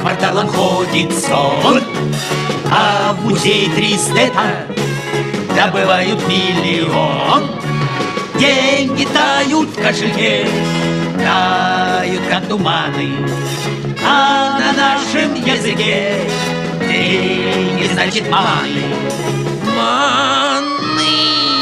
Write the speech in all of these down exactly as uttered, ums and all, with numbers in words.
кварталам ходит сон. А в музей триста добывают миллион. Деньги тают в кошельке, тают, как туманы. А на нашем языке деньги значит маны. Маны.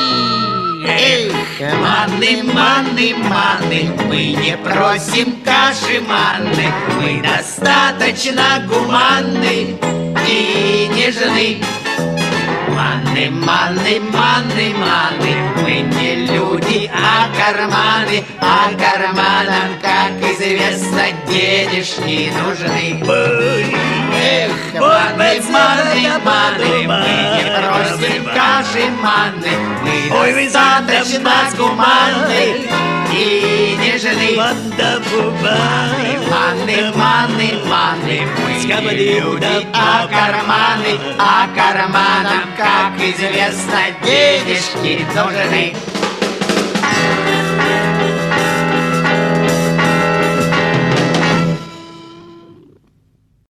Эх, маны, маны, маны. Мы не просим каши манны. Мы достаточно гуманны и нежны. Маны, маны, маны, маны. Мы не люди, а карманы. А карманам, как известно, денежки нужны. Эх, маны, маны, маны. Мы не просим каши манны. Мы достаточно гуманны и нежны. Маны, маны, маны, маны. Мы не люди, а карманы. А карманам, как известно, денежки нужны.